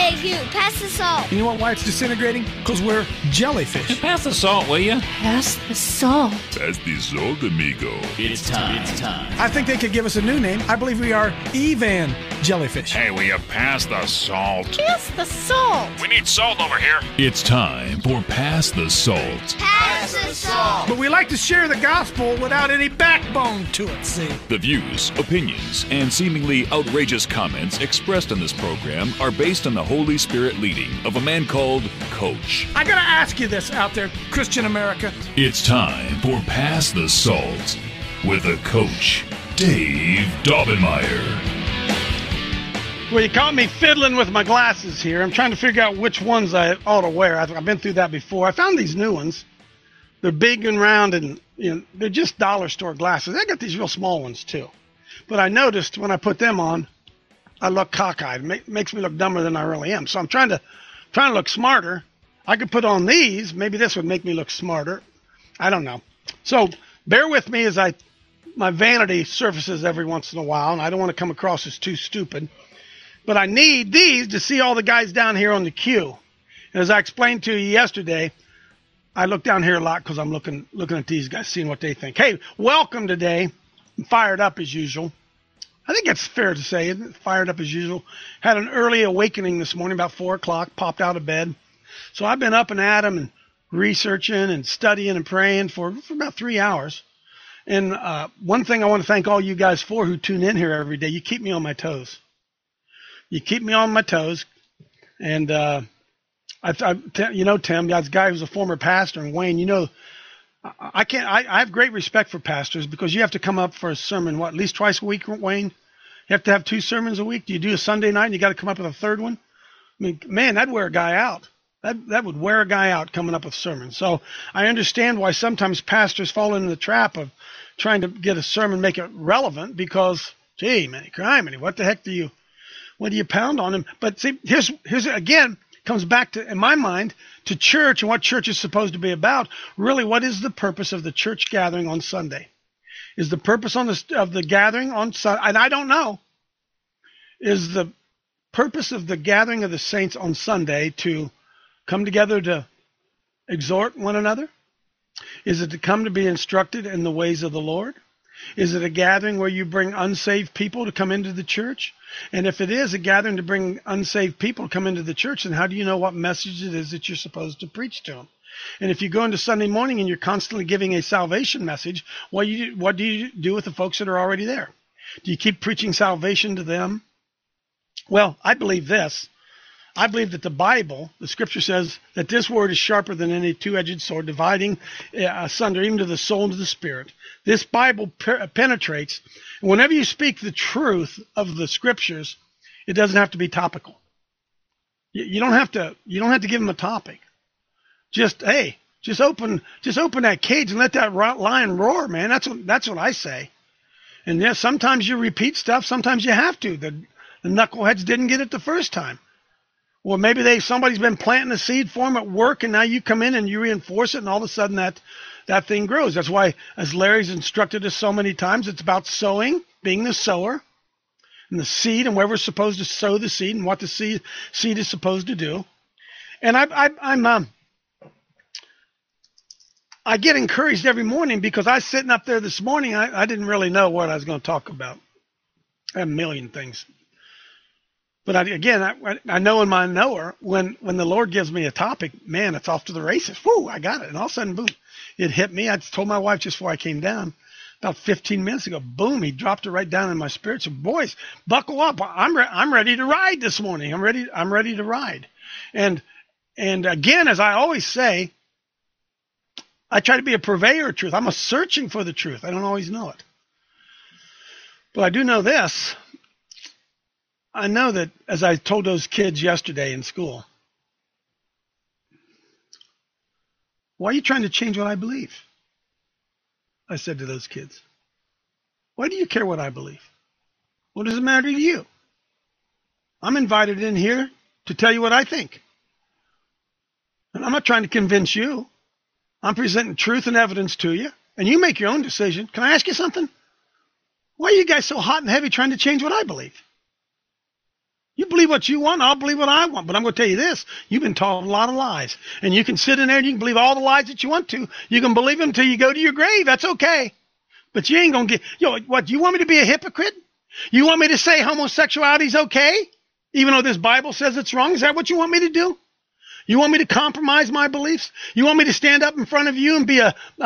Hey, you, pass the salt. You know why it's disintegrating? Because we're jellyfish. Pass the salt, will you? Pass the salt. Pass the salt, amigo. It's time. I think they could give us a new name. I believe we are Evan jellyfish. Hey, will you pass the salt? Pass the salt. We need salt over here. It's time for Pass the Salt. Pass the salt. But we like to share the gospel without any backbone to it, see? The views, opinions, and seemingly outrageous comments expressed on this program are based on the Holy Spirit leading of a man called Coach. I gotta ask you this out there, Christian America. It's time for Pass the Salt with the Coach, Dave Daubenmire. Well, you caught me fiddling with my glasses here. I'm trying to figure out which ones I ought to wear. I've been through that before. I found these new ones. They're big and round, and they're just dollar store glasses. I got these real small ones too. But I noticed when I put them on, I look cockeyed. It makes me look dumber than I really am. So I'm trying to look smarter. I could put on these. Maybe this would make me look smarter. I don't know. So bear with me as my vanity surfaces every once in a while, and I don't want to come across as too stupid. But I need these to see all the guys down here on the queue. And as I explained to you yesterday, I look down here a lot because I'm looking at these guys, seeing what they think. Hey, welcome today. I'm fired up as usual. I think it's fair to say, isn't it? Fired up as usual. Had an early awakening this morning, about 4 o'clock, popped out of bed. So I've been up and at 'em and researching and studying and praying for about 3 hours. And one thing I want to thank all you guys for who tune in here every day, you keep me on my toes. You keep me on my toes. And, Tim, that's a guy who's a former pastor, and Wayne, I have great respect for pastors because you have to come up for a sermon, at least twice a week, Wayne? You have to have 2 sermons a week? Do you do a Sunday night and you got to come up with a third one? I mean, man, that'd wear a guy out. That would wear a guy out coming up with sermons. So I understand why sometimes pastors fall into the trap of trying to get a sermon, make it relevant because, gee, man, criminy, what the heck do you pound on him? But see, here's again, comes back to, in my mind, to church and what church is supposed to be about. Really, what is the purpose of the church gathering on Sunday? Is the purpose of the gathering on Sunday, and I don't know, is the purpose of the gathering of the saints on Sunday to come together to exhort one another? Is it to come to be instructed in the ways of the Lord? Is it a gathering where you bring unsaved people to come into the church? And if it is a gathering to bring unsaved people to come into the church, then how do you know what message it is that you're supposed to preach to them? And if you go into Sunday morning and you're constantly giving a salvation message, what do you do with the folks that are already there? Do you keep preaching salvation to them? Well, I believe this. I believe that the Bible, the scripture says that this word is sharper than any two-edged sword, dividing asunder even to the soul and to the spirit. This Bible penetrates. And whenever you speak the truth of the scriptures, it doesn't have to be topical. You don't have to give them a topic. Just open that cage and let that lion roar, man. That's what I say. And yes, sometimes you repeat stuff. Sometimes you have to. The knuckleheads didn't get it the first time. Or maybe somebody's been planting a seed for them at work, and now you come in and you reinforce it, and all of a sudden that thing grows. That's why, as Larry's instructed us so many times, it's about sowing, being the sower, and the seed, and where we're supposed to sow the seed, and what the seed is supposed to do. And I get encouraged every morning because I was sitting up there this morning. I didn't really know what I was going to talk about. I have a million things. But I know in my knower, when the Lord gives me a topic, man, it's off to the races. Whoo, I got it. And all of a sudden, boom, it hit me. I told my wife just before I came down, about 15 minutes ago, boom, he dropped it right down in my spirit. So, boys, buckle up. I'm ready to ride this morning. I'm ready to ride. And again, as I always say, I try to be a purveyor of truth. I'm a searching for the truth. I don't always know it. But I do know this. I know that, as I told those kids yesterday in school, why are you trying to change what I believe? I said to those kids, why do you care what I believe? What does it matter to you? I'm invited in here to tell you what I think. And I'm not trying to convince you. I'm presenting truth and evidence to you, and you make your own decision. Can I ask you something? Why are you guys so hot and heavy trying to change what I believe? You believe what you want, I'll believe what I want. But I'm going to tell you this. You've been taught a lot of lies. And you can sit in there and you can believe all the lies that you want to. You can believe them until you go to your grave. That's okay. But you ain't going to get... what, you want me to be a hypocrite? You want me to say homosexuality is okay? Even though this Bible says it's wrong? Is that what you want me to do? You want me to compromise my beliefs? You want me to stand up in front of you and be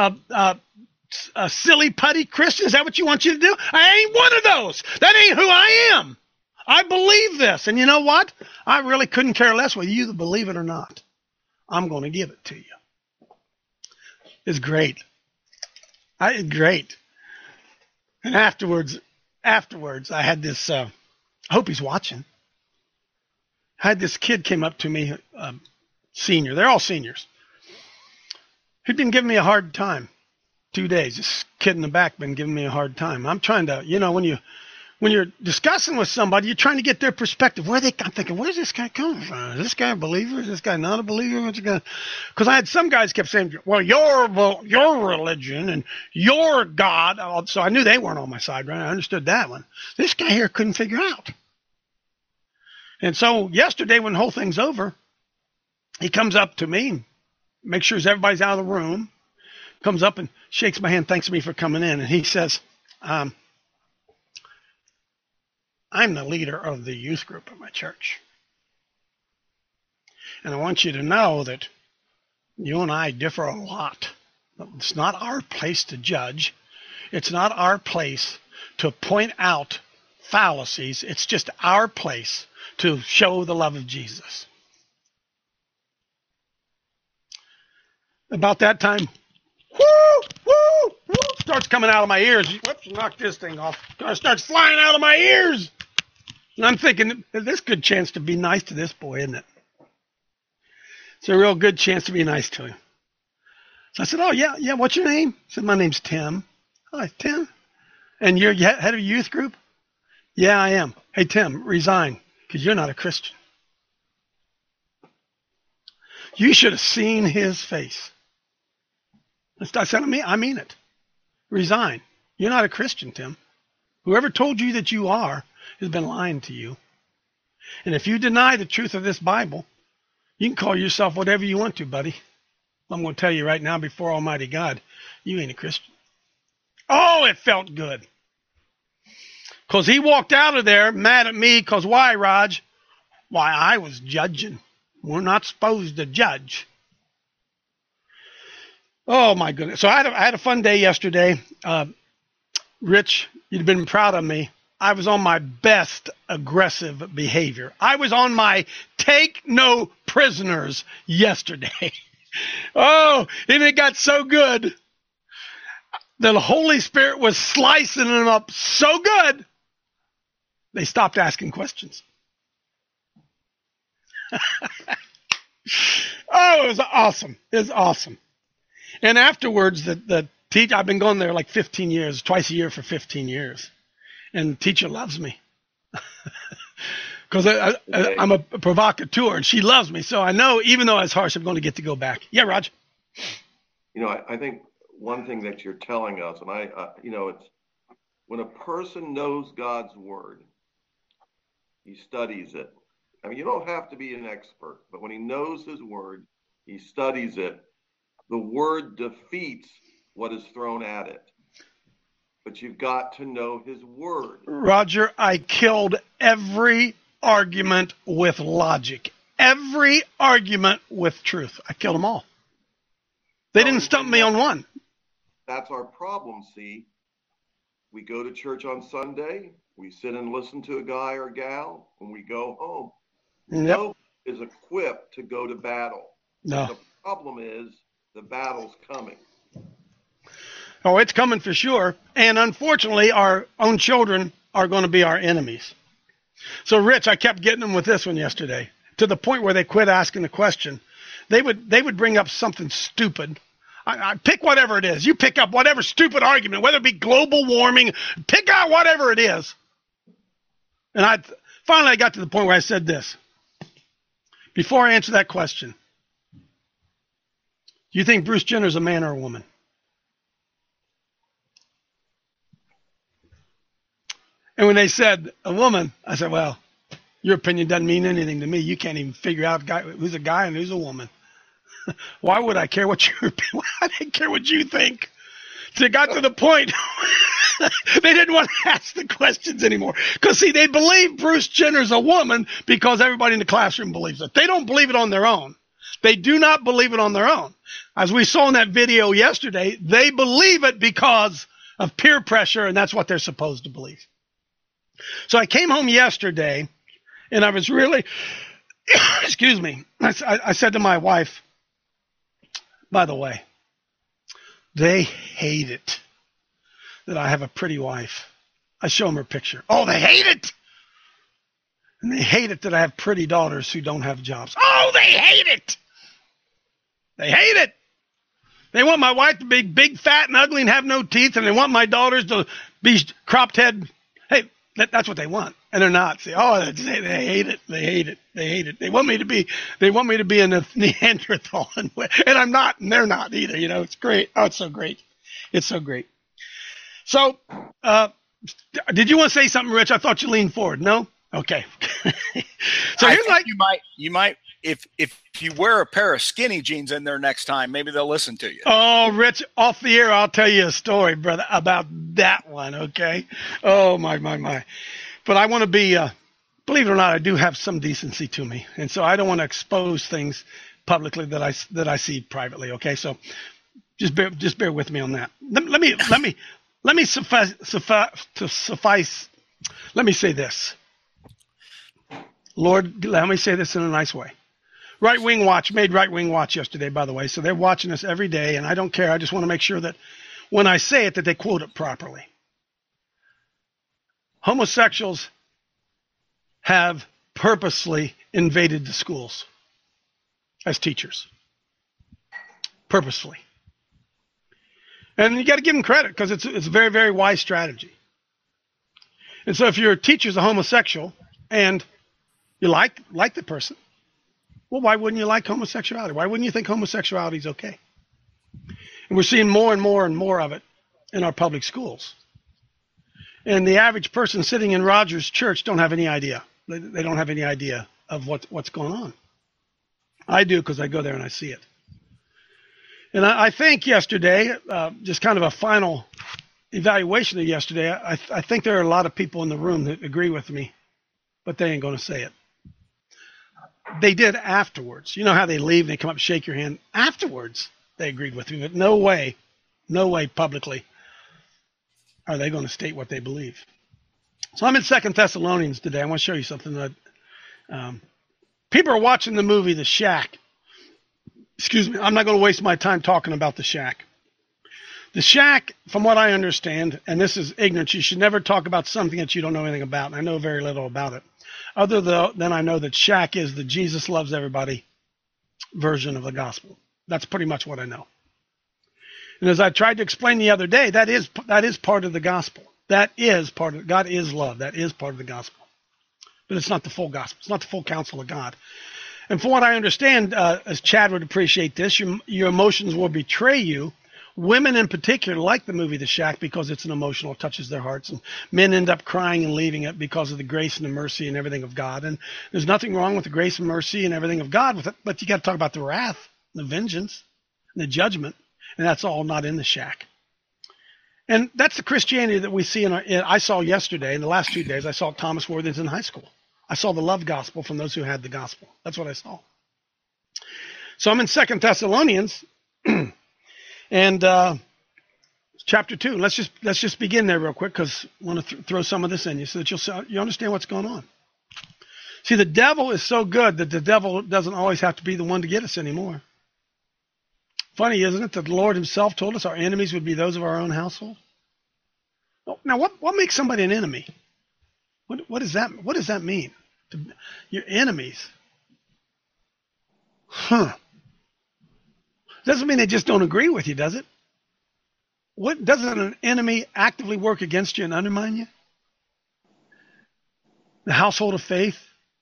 a silly, putty Christian? Is that what you want you to do? I ain't one of those. That ain't who I am. I believe this. And you know what? I really couldn't care less whether you believe it or not. I'm going to give it to you. It's great. Great. And afterwards, I had this, I hope he's watching. I had this kid came up to me, senior. They're all seniors. He'd been giving me a hard time. 2 days. This kid in the back been giving me a hard time. I'm trying to, when you're discussing with somebody, you're trying to get their perspective. I'm thinking, where's this guy coming from? Is this guy a believer? Is this guy not a believer? Because I had some guys kept saying, well, your religion and your God. So I knew they weren't on my side, right? I understood that one. This guy here couldn't figure out. And so yesterday, when the whole thing's over, he comes up to me, makes sure everybody's out of the room, comes up and shakes my hand, thanks me for coming in. And he says, I'm the leader of the youth group at my church. And I want you to know that you and I differ a lot. It's not our place to judge. It's not our place to point out fallacies. It's just our place to show the love of Jesus. About that time, starts coming out of my ears. Whoops, knock this thing off. Starts flying out of my ears. And I'm thinking, this is a good chance to be nice to this boy, isn't it? It's a real good chance to be nice to him. So I said, oh, yeah, what's your name? He said, my name's Tim. Hi, Tim. And you're head of a youth group? Yeah, I am. Hey, Tim, resign, because you're not a Christian. You should have seen his face. I said, I mean it. Resign. You're not a Christian, Tim. Whoever told you that you are has been lying to you. And if you deny the truth of this Bible, you can call yourself whatever you want to, buddy. I'm going to tell you right now before Almighty God, you ain't a Christian. Oh, it felt good. Because he walked out of there mad at me because why, Raj? Why, I was judging. We're not supposed to judge. Oh, my goodness. So I had a fun day yesterday. Rich, you'd been proud of me. I was on my best aggressive behavior. I was on my take no prisoners yesterday. Oh, and it got so good. The Holy Spirit was slicing them up so good, they stopped asking questions. Oh, it was awesome. It was awesome. And afterwards, the teacher, I've been going there like 15 years, twice a year for 15 years. And the teacher loves me. Because I'm a provocateur, and she loves me. So I know, even though it's harsh, I'm going to get to go back. Yeah, Raj? I think one thing that you're telling us, and it's when a person knows God's word, he studies it. I mean, you don't have to be an expert, but when he knows his word, he studies it. The word defeats what is thrown at it. But you've got to know his word. Roger, I killed every argument with logic. Every argument with truth. I killed them all. They didn't stump me on one. That's our problem, see. We go to church on Sunday. We sit and listen to a guy or gal. When we go home, no is equipped to go to battle. No. The problem is the battle's coming. Oh, it's coming for sure. And unfortunately, our own children are going to be our enemies. So, Rich, I kept getting them with this one yesterday, to the point where they quit asking the question. They would bring up something stupid. I pick whatever it is. You pick up whatever stupid argument, whether it be global warming, pick out whatever it is. And finally I got to the point where I said this. Before I answer that question, do you think Bruce Jenner's a man or a woman? And when they said a woman, I said, well, Your opinion doesn't mean anything to me. You can't even figure out who's a guy and who's a woman. Why would I care what your opinion? I didn't care what you think. So it got to the point they didn't want to ask the questions anymore. Because, see, they believe Bruce Jenner's a woman because everybody in the classroom believes it. They don't believe it on their own. They do not believe it on their own. As we saw in that video yesterday, they believe it because of peer pressure, and that's what they're supposed to believe. So I came home yesterday, and I was really, excuse me, I said to my wife, by the way, they hate it that I have a pretty wife. I show them her picture. Oh, they hate it. And they hate it that I have pretty daughters who don't have jobs. Oh, they hate it. They hate it. They want my wife to be big, fat, and ugly and have no teeth, and they want my daughters to be cropped head. Hey, that's what they want, and they're not. See, oh, they hate it. They hate it. They hate it. They want me to be a Neanderthal, and I'm not, and they're not either. You know, it's great. Oh, it's so great. It's so great. So, did you want to say something, Rich? I thought you leaned forward. No? Okay. So here's like you might. If you wear a pair of skinny jeans in there next time, maybe they'll listen to you. Oh, Rich, off the air, I'll tell you a story, brother, about that one, okay? Oh, my. But I want to be, believe it or not, I do have some decency to me. And so I don't want to expose things publicly that I see privately, okay? So just bear with me on that. Let me say this. Lord, let me say this in a nice way. Right Wing Watch made Right Wing Watch yesterday, by the way, so they're watching us every day, and I don't care. I just want to make sure that when I say it, that they quote it properly. Homosexuals have purposely invaded the schools as teachers. Purposefully. And you got to give them credit because it's a very, very wise strategy. And so if your teacher's a homosexual and you like the person, well, why wouldn't you like homosexuality? Why wouldn't you think homosexuality is okay? And we're seeing more and more and more of it in our public schools. And the average person sitting in Rogers Church don't have any idea. They don't have any idea of what's going on. I do because I go there and I see it. And I think yesterday, just kind of a final evaluation of yesterday, I think there are a lot of people in the room that agree with me, but they ain't going to say it. They did afterwards. You know how they leave and they come up and shake your hand? Afterwards, they agreed with me, but no way publicly are they going to state what they believe. So I'm in 2 Thessalonians today. I want to show you something that people are watching the movie The Shack. Excuse me, I'm not going to waste my time talking about The Shack. The Shack, from what I understand, and this is ignorance, you should never talk about something that you don't know anything about, and I know very little about it. Other than I know that Shack is the Jesus loves everybody version of the gospel. That's pretty much what I know. And as I tried to explain the other day, that is part of the gospel. That is part of God is love. That is part of the gospel. But it's not the full gospel. It's not the full counsel of God. And from what I understand, as Chad would appreciate this, your emotions will betray you. Women in particular like the movie The Shack because it's an emotional, it touches their hearts. And men end up crying and leaving it because of the grace and the mercy and everything of God. And there's nothing wrong with the grace and mercy and everything of God with it, but you got to talk about the wrath, the vengeance, and the judgment. And that's all not in The Shack. And that's the Christianity that we see I saw yesterday, in the last 2 days, I saw Thomas Worthington High School. I saw the love gospel from those who had the gospel. That's what I saw. So I'm in 2 Thessalonians, and chapter 2. Let's just begin there real quick because I want to throw some of this in you so that you understand what's going on. See, the devil is so good that the devil doesn't always have to be the one to get us anymore. Funny, isn't it, that the Lord himself told us our enemies would be those of our own household? Now, what makes somebody an enemy? What does that mean? Your enemies. Doesn't mean they just don't agree with you, does it? Doesn't an enemy actively work against you and undermine you? The household of faith.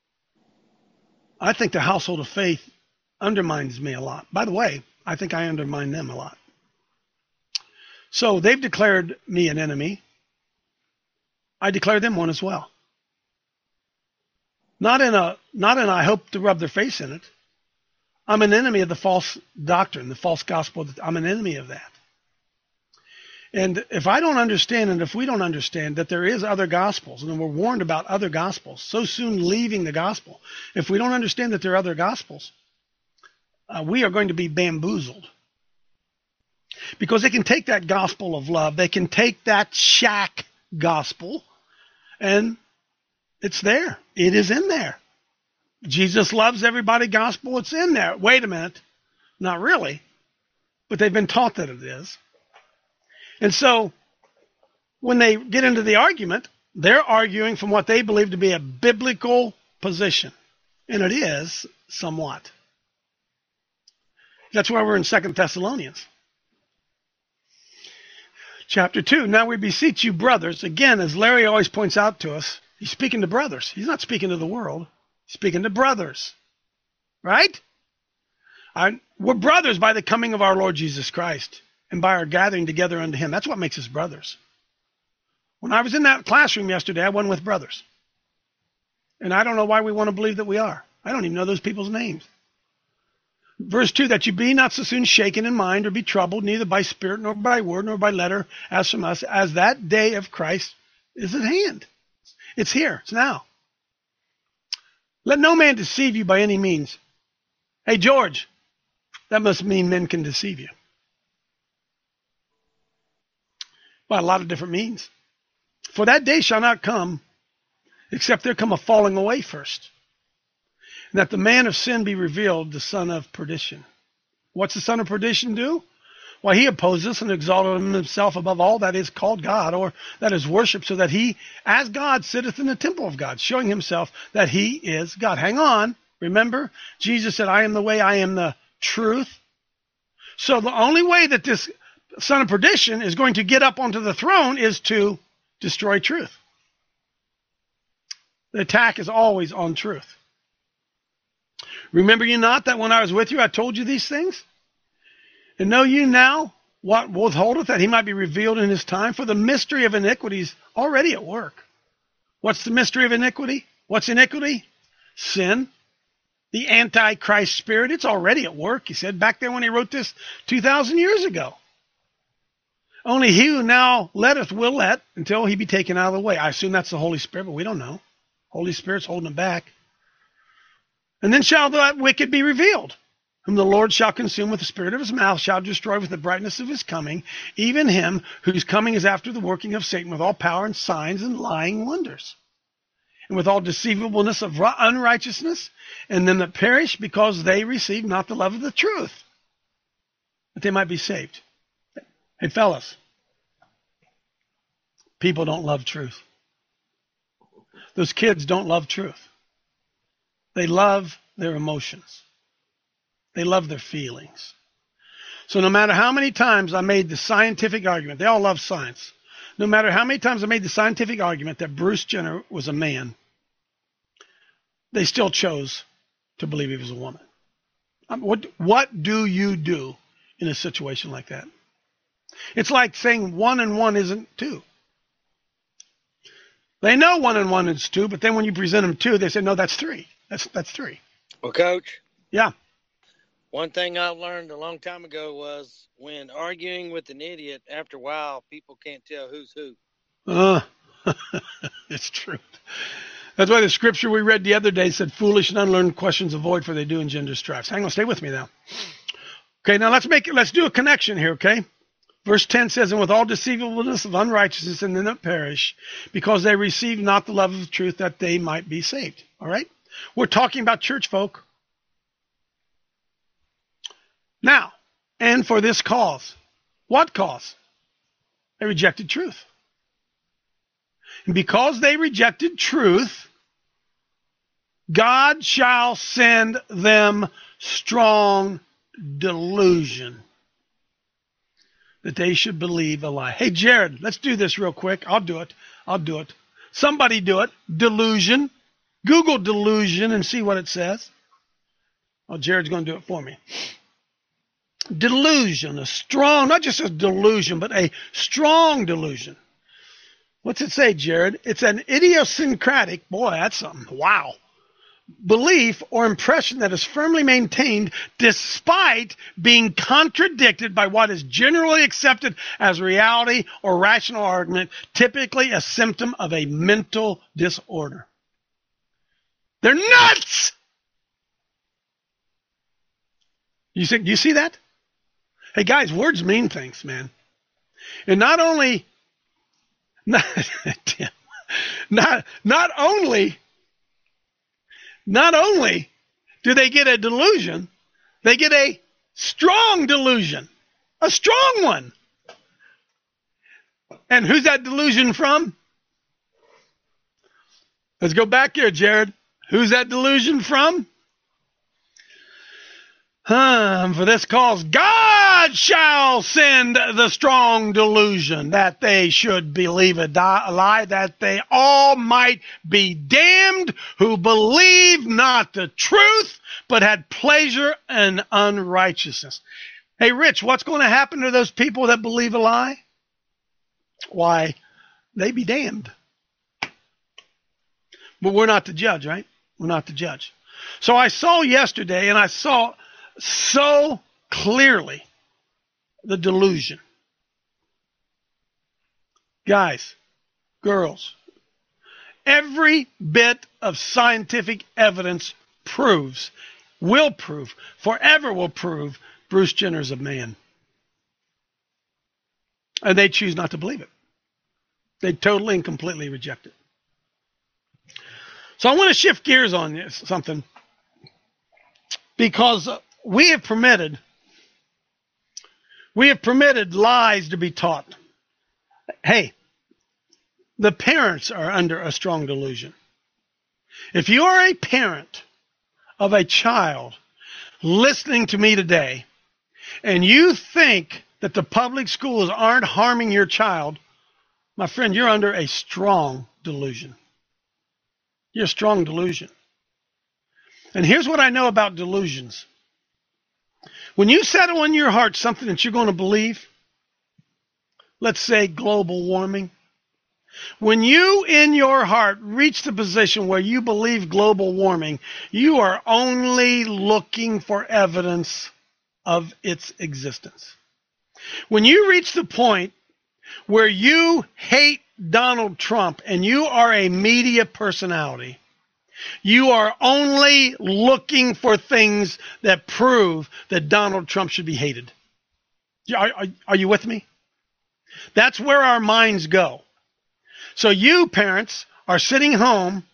I think the household of faith undermines me a lot. By the way, I think I undermine them a lot. So they've declared me an enemy. I declare them one as well. Not in I hope to rub their face in it. I'm an enemy of the false doctrine, the false gospel. I'm an enemy of that. And if I don't understand, and if we don't understand that there is other gospels, and we're warned about other gospels, so soon leaving the gospel, if we don't understand that there are other gospels, we are going to be bamboozled. Because they can take that gospel of love, they can take that shack gospel, and it's there. It is in there. Jesus loves everybody gospel, it's in there. Wait a minute. Not really. But they've been taught that it is. And so when they get into the argument, they're arguing from what they believe to be a biblical position. And it is somewhat. That's why we're in 2 Thessalonians. Chapter 2, now we beseech you, brothers. Again, as Larry always points out to us, he's speaking to brothers. He's not speaking to the world. He's speaking to brothers. Right? We're brothers by the coming of our Lord Jesus Christ and by our gathering together unto him. That's what makes us brothers. When I was in that classroom yesterday, I wasn't with brothers. And I don't know why we want to believe that we are. I don't even know those people's names. Verse 2, that you be not so soon shaken in mind or be troubled, neither by spirit nor by word nor by letter as from us, as that day of Christ is at hand. It's here. It's now. Let no man deceive you by any means. Hey, George, that must mean men can deceive you. By a lot of different means. For that day shall not come, except there come a falling away first. And that the man of sin be revealed, the son of perdition. What's the son of perdition do? Why, he opposes and exalted himself above all that is called God, or that is worshipped, so that he, as God, sitteth in the temple of God, showing himself that he is God. Hang on. Remember, Jesus said, I am the way, I am the truth. So the only way that this son of perdition is going to get up onto the throne is to destroy truth. The attack is always on truth. Remember you not that when I was with you, I told you these things? And know you now what withholdeth, that he might be revealed in his time? For the mystery of iniquity is already at work. What's the mystery of iniquity? What's iniquity? Sin. The Antichrist spirit. It's already at work, he said back there when he wrote this 2,000 years ago. Only he who now letteth will let until he be taken out of the way. I assume that's the Holy Spirit, but we don't know. Holy Spirit's holding him back. And then shall that wicked be revealed, whom the Lord shall consume with the spirit of his mouth, shall destroy with the brightness of his coming, even him whose coming is after the working of Satan, with all power and signs and lying wonders, and with all deceivableness of unrighteousness, and them that perish, because they receive not the love of the truth, that they might be saved. Hey, fellas, people don't love truth. Those kids don't love truth. They love their emotions. They love their feelings. So no matter how many times I made the scientific argument, they all love science. No matter how many times I made the scientific argument that Bruce Jenner was a man, they still chose to believe he was a woman. What do you do in a situation like that? It's like saying 1 and 1 isn't 2. They know 1 and 1 is 2, but then when you present them 2, they say, no, that's 3. That's 3. Well, Coach? Yeah. One thing I learned a long time ago was when arguing with an idiot, after a while, people can't tell who's who. It's true. That's why the scripture we read the other day said, foolish and unlearned questions avoid, for they do engender strife. Hang on, stay with me now. Okay, now let's do a connection here, okay? Verse 10 says, and with all deceivableness of unrighteousness in them that perish, because they receive not the love of the truth, that they might be saved. All right? We're talking about church folk. Now, and for this cause. What cause? They rejected truth. And because they rejected truth, God shall send them strong delusion, that they should believe a lie. Hey, Jared, let's do this real quick. I'll do it. Somebody do it. Delusion. Google delusion and see what it says. Oh, Jared's going to do it for me. Delusion, a strong, not just a delusion, but a strong delusion. What's it say, Jared? It's an idiosyncratic, boy, that's something, wow. belief or impression that is firmly maintained despite being contradicted by what is generally accepted as reality or rational argument, typically a symptom of a mental disorder. They're nuts! You see that? Hey guys, words mean things, man. And not only do they get a delusion, they get a strong delusion, a strong one. And who's that delusion from? Let's go back here, Jared. Who's that delusion from? For this cause, God shall send the strong delusion that they should believe a lie, that they all might be damned who believe not the truth, but had pleasure in unrighteousness. Hey, Rich, what's going to happen to those people that believe a lie? Why, they be damned. But we're not the judge, right? We're not the judge. So I saw yesterday, and I saw so clearly the delusion. Guys, girls, every bit of scientific evidence proves, will prove, forever will prove Bruce Jenner's a man. And they choose not to believe it. They totally and completely reject it. So I want to shift gears on this, something, because we have permitted lies to be taught. Hey, the parents are under a strong delusion. If you are a parent of a child listening to me today, and you think that the public schools aren't harming your child, my friend, you're under a strong delusion. You're a strong delusion. And here's what I know about delusions. When you settle in your heart something that you're going to believe, let's say global warming, when you in your heart reach the position where you believe global warming, you are only looking for evidence of its existence. When you reach the point where you hate Donald Trump and you are a media personality, you are only looking for things that prove that Donald Trump should be hated. Are you with me? That's where our minds go. So you parents are sitting home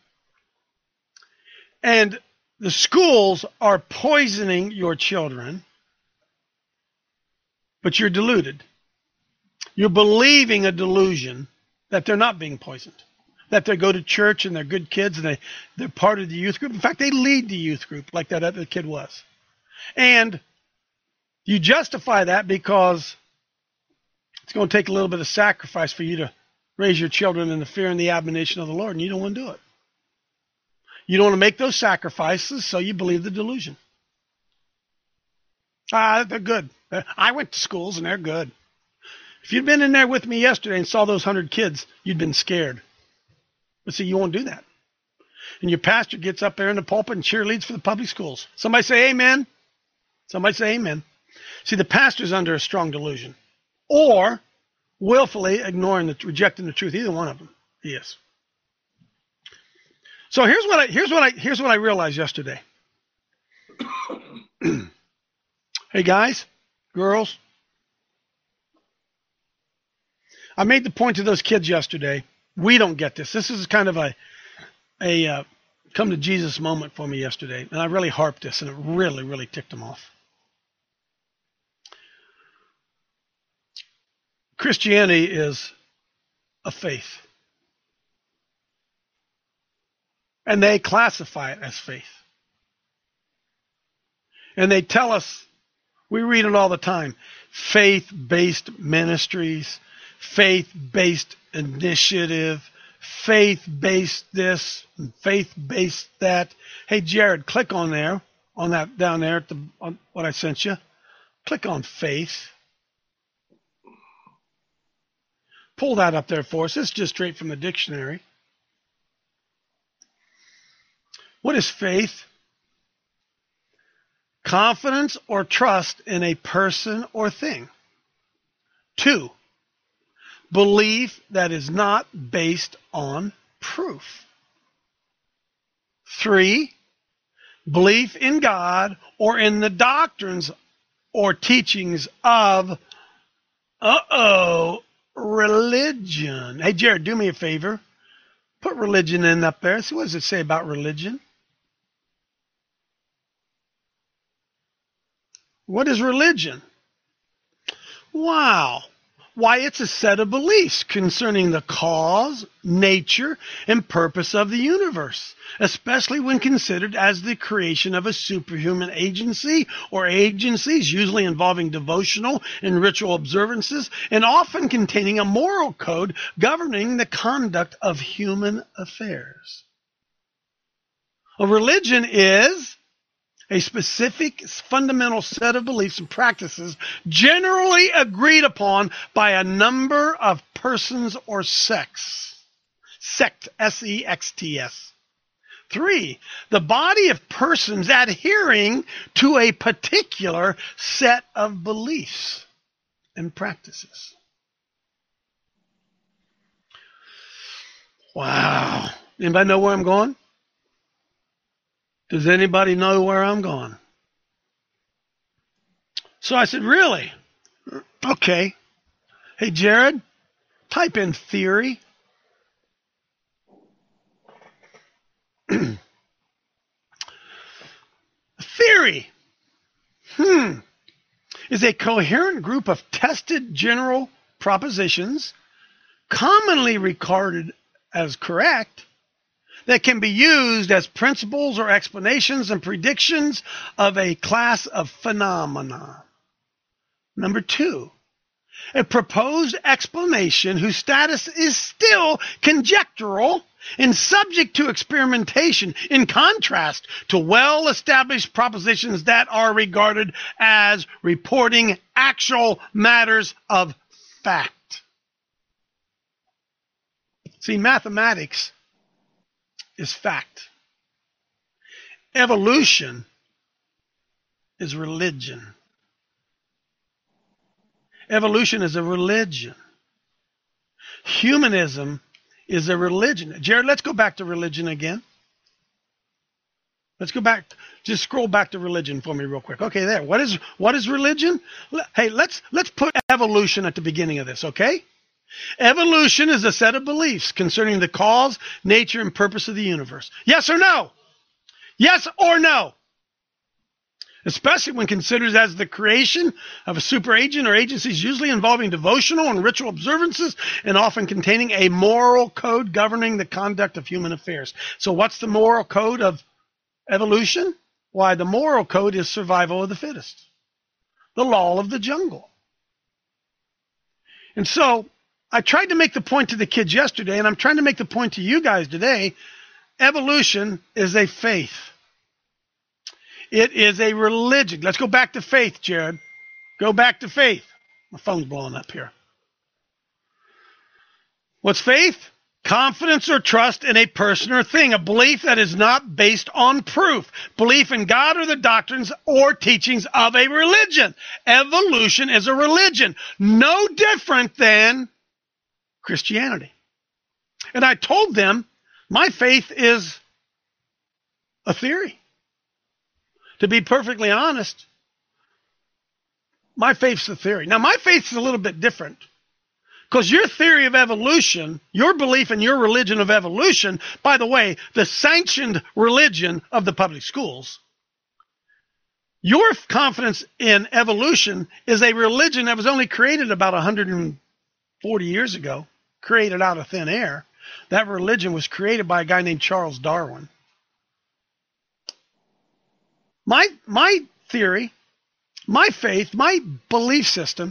and the schools are poisoning your children, but you're deluded. You're believing a delusion that they're not being poisoned, that they go to church and they're good kids and they're part of the youth group. In fact, they lead the youth group like that other kid was. And you justify that because it's going to take a little bit of sacrifice for you to raise your children in the fear and the admonition of the Lord, and you don't want to do it. You don't want to make those sacrifices, so you believe the delusion. They're good. I went to schools and they're good. If you'd been in there with me yesterday and saw those 100 kids, you'd been scared. But see, you won't do that. And your pastor gets up there in the pulpit and cheerleads for the public schools. Somebody say amen. Somebody say amen. See, the pastor's under a strong delusion. Or willfully rejecting the truth. Either one of them. He is. So here's what I realized yesterday. Hey guys, girls, I made the point to those kids yesterday. We don't get this. This is kind of a come to Jesus moment for me yesterday, and I really harped this, and it really, really ticked them off. Christianity is a faith. And they classify it as faith. And they tell us, we read it all the time, faith-based ministries, faith-based initiative, faith-based this, and faith-based that. Hey, Jared, click on there, on that down there, on what I sent you. Click on faith. Pull that up there for us. It's just straight from the dictionary. What is faith? Confidence or trust in a person or thing. 2, belief that is not based on proof. 3, belief in God or in the doctrines or teachings of religion. Hey, Jared, do me a favor. Put religion in up there. So what does it say about religion? What is religion? Wow. Why, it's a set of beliefs concerning the cause, nature, and purpose of the universe, especially when considered as the creation of a superhuman agency or agencies, usually involving devotional and ritual observances, and often containing a moral code governing the conduct of human affairs. A religion is a specific fundamental set of beliefs and practices generally agreed upon by a number of persons or sects. Sect, S-E-X-T-S. 3, the body of persons adhering to a particular set of beliefs and practices. Wow. Anybody know where I'm going? Does anybody know where I'm going? So I said, really? Okay. Hey, Jared, type in theory. Theory is a coherent group of tested general propositions, commonly regarded as correct, that can be used as principles or explanations and predictions of a class of phenomena. Number 2, a proposed explanation whose status is still conjectural and subject to experimentation, in contrast to well-established propositions that are regarded as reporting actual matters of fact. See, mathematics is fact. Evolution is religion. Evolution is a religion. Humanism is a religion. Jared, let's go back to religion again. Let's go back. Just scroll back to religion for me real quick. Okay, there. What is religion? Hey, let's put evolution at the beginning of this, okay? Evolution is a set of beliefs concerning the cause, nature, and purpose of the universe. Yes or no? Yes or no? Especially when considered as the creation of a super agent or agencies usually involving devotional and ritual observances and often containing a moral code governing the conduct of human affairs. So what's the moral code of evolution? Why, the moral code is survival of the fittest. The law of the jungle. And so I tried to make the point to the kids yesterday, and I'm trying to make the point to you guys today. Evolution is a faith. It is a religion. Let's go back to faith, Jared. Go back to faith. My phone's blowing up here. What's faith? Confidence or trust in a person or thing, a belief that is not based on proof. Belief in God or the doctrines or teachings of a religion. Evolution is a religion, no different than Christianity. And I told them my faith is a theory. To be perfectly honest, my faith's a theory. Now, my faith's a little bit different. Because your theory of evolution, your belief in your religion of evolution, by the way, the sanctioned religion of the public schools, your confidence in evolution is a religion that was only created about 140 years ago, created out of thin air. That religion was created by a guy named Charles Darwin. My theory, my faith, my belief system,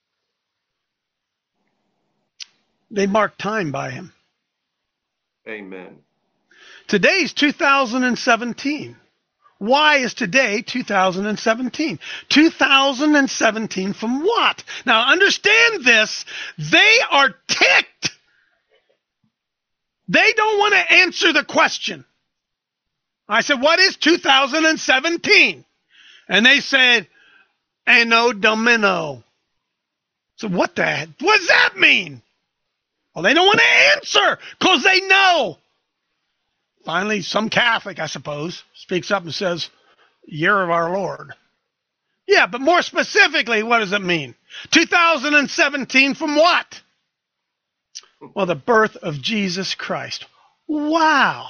they mark time by him. Amen. Today's 2017. Why is today 2017? 2017 from what? Now understand this. They are ticked. They don't want to answer the question. I said, what is 2017? And they said, Anno Domino. So what does that mean? Well, they don't want to answer because they know. Finally, some Catholic, I suppose, speaks up and says, Year of our Lord. Yeah, but more specifically, what does it mean? 2017 from what? Well, the birth of Jesus Christ. Wow.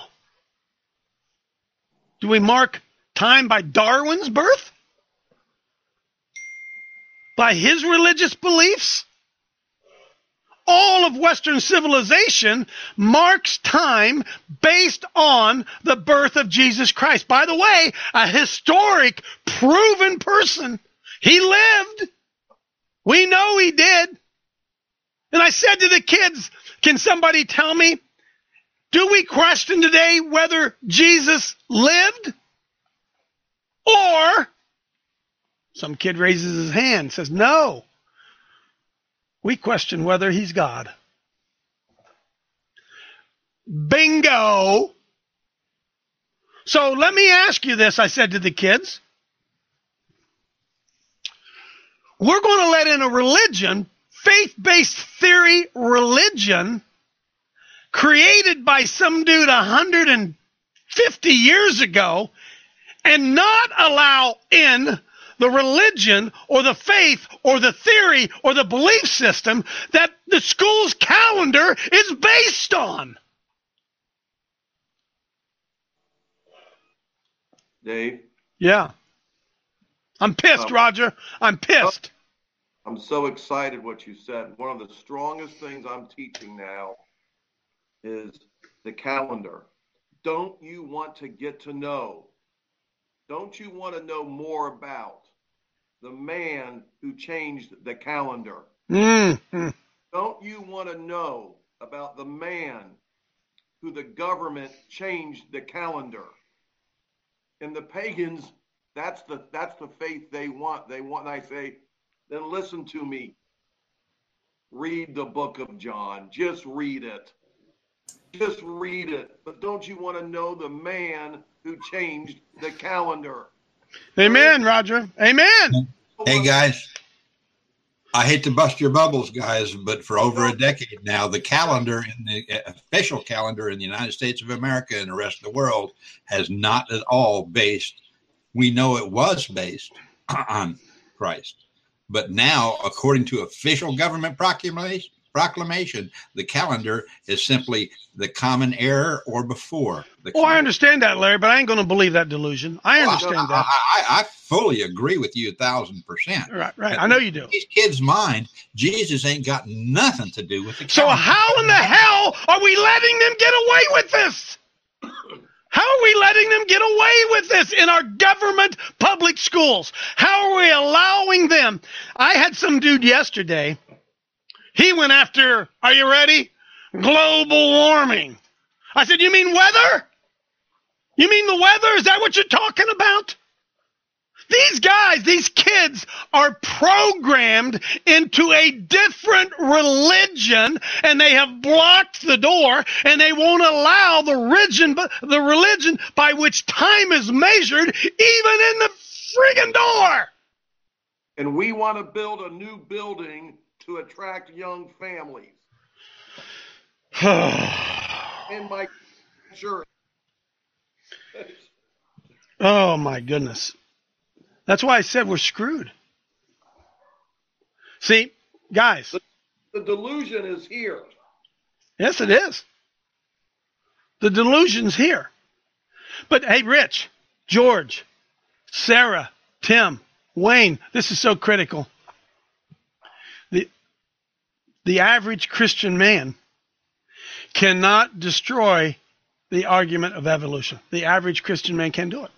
Do we mark time by Darwin's birth? By his religious beliefs? All of Western civilization marks time based on the birth of Jesus Christ. By the way, a historic, proven person. He lived. We know he did. And I said to the kids, can somebody tell me, do we question today whether Jesus lived? Or, some kid raises his hand and says, no. We question whether he's God. Bingo. So let me ask you this, I said to the kids. We're going to let in a religion, faith-based theory religion, created by some dude 150 years ago, and not allow in the religion or the faith or the theory or the belief system that the school's calendar is based on. Dave? Yeah. I'm pissed, Roger. I'm pissed. I'm so excited what you said. One of the strongest things I'm teaching now is the calendar. Don't you want to get to know? Don't you want to know more about the man who changed the calendar? Mm-hmm. Don't you want to know about the man who the government changed the calendar? And the pagans, that's the faith they want. They want, and I say, then listen to me. Read the book of John. Just read it. Just read it. But don't you want to know the man who changed the calendar? Amen, Roger. Amen. Hey, guys. I hate to bust your bubbles, guys, but for over a decade now, the calendar, in the official calendar in the United States of America and the rest of the world has not at all based. We know it was based on Christ. But now, according to official government proclamation, the calendar is simply the common era or before. I understand that, Larry, but I ain't going to believe that delusion. I understand that. I fully agree with you 1,000%. Right. I know you do. These kids' mind, Jesus ain't got nothing to do with the calendar. So how in the hell are we letting them get away with this? How are we letting them get away with this in our government public schools? How are we allowing them? I had some dude yesterday. He went after, are you ready? Global warming. I said, you mean weather? You mean the weather? Is that what you're talking about? These guys, these kids are programmed into a different religion, and they have blocked the door, and they won't allow the religion by which time is measured even in the friggin' door. And we want to build a new building to attract young families. In my church. Oh, my goodness. That's why I said we're screwed. See, guys. The delusion is here. Yes, it is. The delusion's here. But, hey, Rich, George, Sarah, Tim, Wayne, this is so critical. The average Christian man cannot destroy the argument of evolution. The average Christian man can't do it.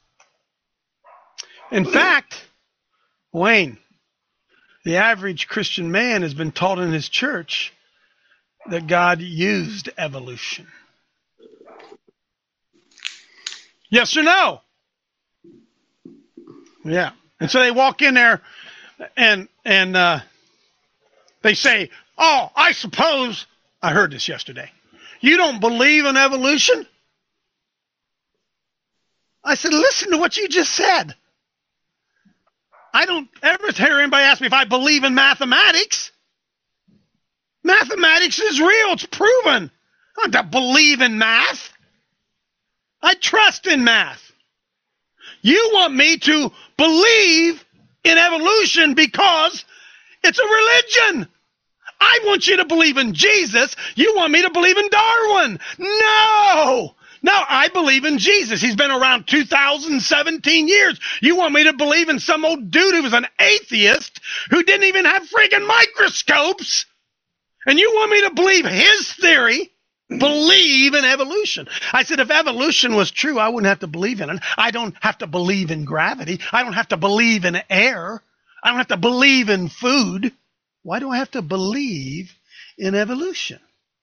In fact, Wayne, the average Christian man has been taught in his church that God used evolution. Yes or no? Yeah. And so they walk in there and they say, oh, I suppose, I heard this yesterday, you don't believe in evolution? I said, listen to what you just said. I don't ever hear anybody ask me if I believe in mathematics. Mathematics is real. It's proven. I don't believe in math. I trust in math. You want me to believe in evolution because it's a religion. I want you to believe in Jesus. You want me to believe in Darwin. No. No, I believe in Jesus. He's been around 2017 years. You want me to believe in some old dude who was an atheist who didn't even have friggin' microscopes? And you want me to believe his theory? Believe in evolution. I said, if evolution was true, I wouldn't have to believe in it. I don't have to believe in gravity. I don't have to believe in air. I don't have to believe in food. Why do I have to believe in evolution?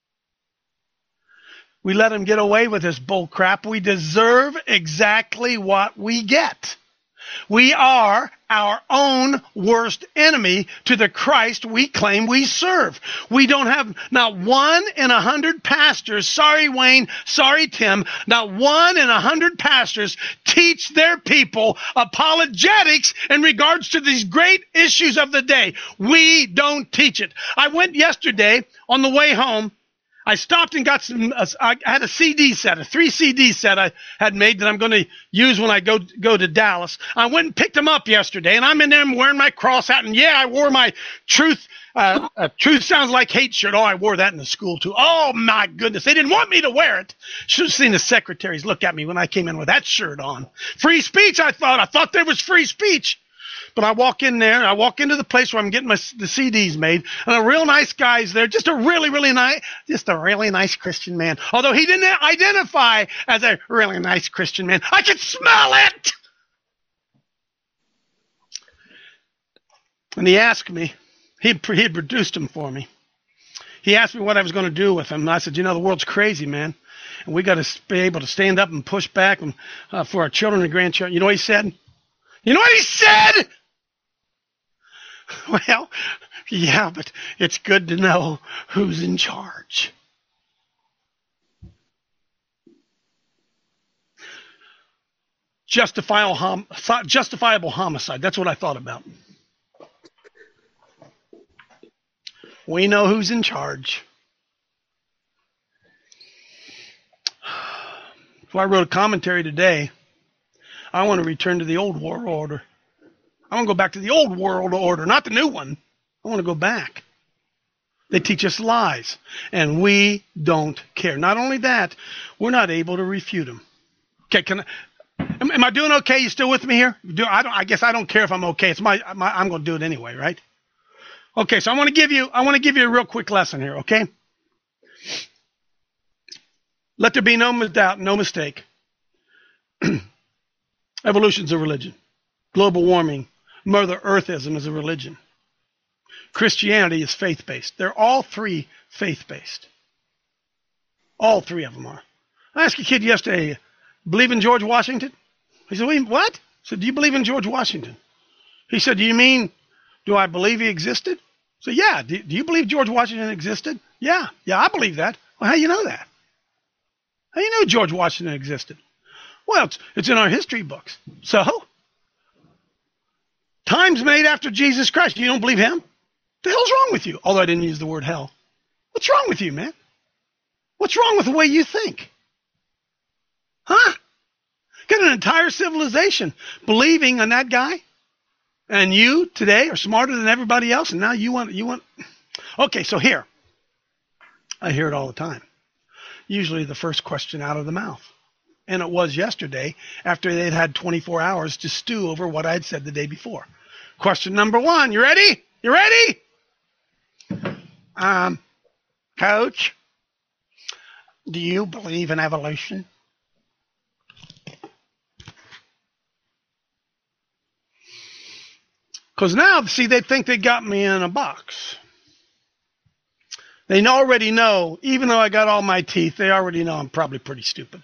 We let him get away with this bull crap. We deserve exactly what we get. We are our own worst enemy to the Christ we claim we serve. We don't have not 1 in 100 pastors, sorry Wayne, sorry Tim, not 1 in 100 pastors teach their people apologetics in regards to these great issues of the day. We don't teach it. I went yesterday on the way home. I stopped and got some, I had a CD set, a 3 CD set I had made that I'm going to use when I go to Dallas. I went and picked them up yesterday, and I'm in there wearing my cross hat, and yeah, I wore my Truth Sounds Like Hate shirt. Oh, I wore that in the school too. Oh my goodness. They didn't want me to wear it. Should have seen the secretaries look at me when I came in with that shirt on. Free speech, I thought there was free speech. But I walk in there, I walk into the place where I'm getting the CDs made, and a real nice guy's there, just a really nice Christian man. Although he didn't identify as a really nice Christian man. I could smell it! And he asked me, he had produced them for me. He asked me what I was going to do with them, and I said, the world's crazy, man. And we got to be able to stand up and push back for our children and grandchildren. You know what he said? You know what he said? Well, yeah, but it's good to know who's in charge. Justifiable homicide. That's what I thought about. We know who's in charge. So I wrote a commentary today. I want to return to the old world order. I want to go back to the old world order, not the new one. I want to go back. They teach us lies, and we don't care. Not only that, we're not able to refute them. Okay, am I doing okay? You still with me here? I guess I don't care if I'm okay. It's I'm going to do it anyway, right? Okay, so I want to give you a real quick lesson here, okay? Let there be no doubt, no mistake. Evolution's a religion. Global warming, Mother Earthism is a religion. Christianity is faith-based. They're all three faith-based. All three of them are. I asked a kid yesterday, believe in George Washington? He said, what? I said, do you believe in George Washington? He said, do you mean, do I believe he existed? I said, yeah. Do you believe George Washington existed? Yeah, I believe that. Well, how do you know that? How do you know George Washington existed? Well, it's in our history books. So, times made after Jesus Christ. You don't believe him? What the hell's wrong with you? Although I didn't use the word hell. What's wrong with you, man? What's wrong with the way you think? Huh? Got an entire civilization believing in that guy. And you today are smarter than everybody else. And now you want. Okay, so here. I hear it all the time. Usually the first question out of the mouth. And it was yesterday after they'd had 24 hours to stew over what I had said the day before. Question number 1. You ready? You ready? Coach, do you believe in evolution? Because now, see, they think they got me in a box. They already know, even though I got all my teeth, they already know I'm probably pretty stupid.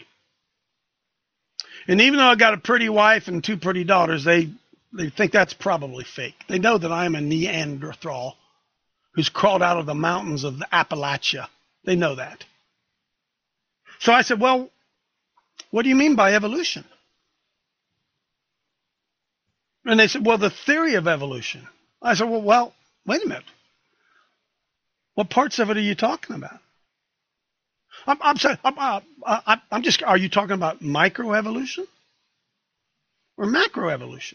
And even though I got a pretty wife and 2 pretty daughters, they think that's probably fake. They know that I'm a Neanderthal who's crawled out of the mountains of the Appalachia. They know that. So I said, well, what do you mean by evolution? And they said, well, the theory of evolution. I said, well, wait a minute. What parts of it are you talking about? I'm sorry. I'm just. Are you talking about microevolution or macroevolution?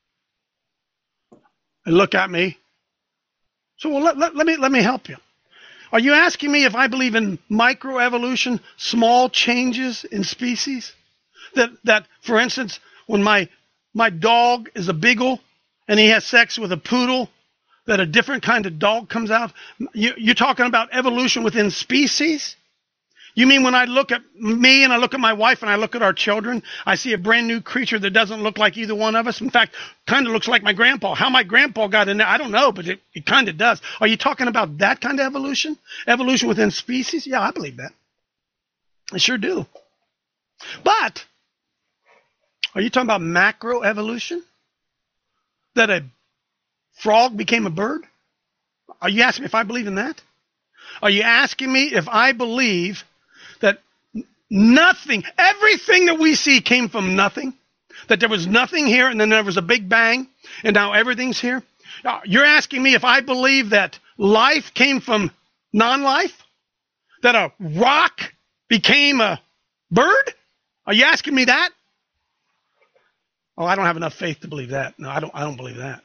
And look at me. So, well, let me help you. Are you asking me if I believe in microevolution, small changes in species? That for instance, when my dog is a beagle and he has sex with a poodle, that a different kind of dog comes out? You're talking about evolution within species? You mean when I look at me and I look at my wife and I look at our children, I see a brand new creature that doesn't look like either one of us? In fact, kind of looks like my grandpa. How my grandpa got in there, I don't know, but it kind of does. Are you talking about that kind of evolution? Evolution within species? Yeah, I believe that. I sure do. But are you talking about macroevolution? That a frog became a bird? Are you asking me if I believe in that? Are you asking me if I believe that nothing, everything that we see came from nothing? That there was nothing here and then there was a big bang and now everything's here? You're asking me if I believe that life came from non-life? That a rock became a bird? Are you asking me that? Oh, I don't have enough faith to believe that. No, I don't believe that.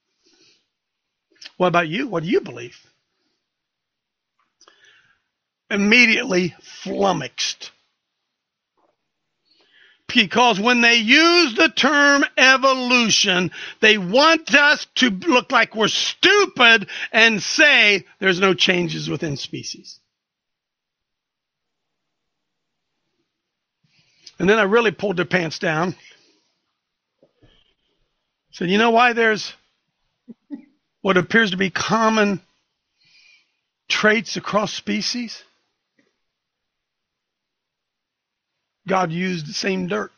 What about you? What do you believe? Immediately flummoxed. Because when they use the term evolution, they want us to look like we're stupid and say there's no changes within species. And then I really pulled their pants down. Said, you know why there's what appears to be common traits across species? God used the same dirt.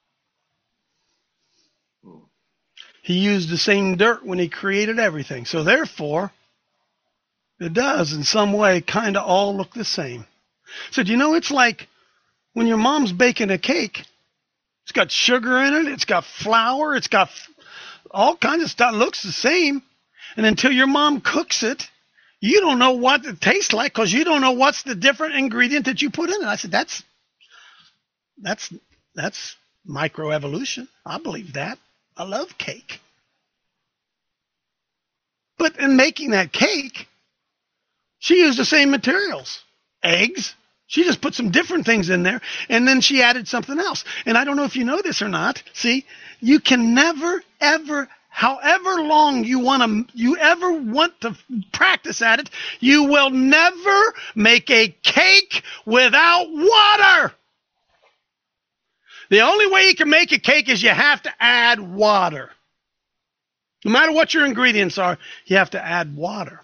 He used the same dirt when he created everything. So therefore, it does in some way kind of all look the same. So do you know it's like when your mom's baking a cake, it's got sugar in it, it's got flour, it's got all kinds of stuff. It looks the same. And until your mom cooks it, you don't know what it tastes like because you don't know what's the different ingredient that you put in it. I said, that's microevolution. I believe that. I love cake. But in making that cake, she used the same materials. Eggs. She just put some different things in there, and then she added something else. And I don't know if you know this or not. See, you can never, ever, however long you ever want to practice at it, you will never make a cake without water. The only way you can make a cake is you have to add water. No matter what your ingredients are, you have to add water.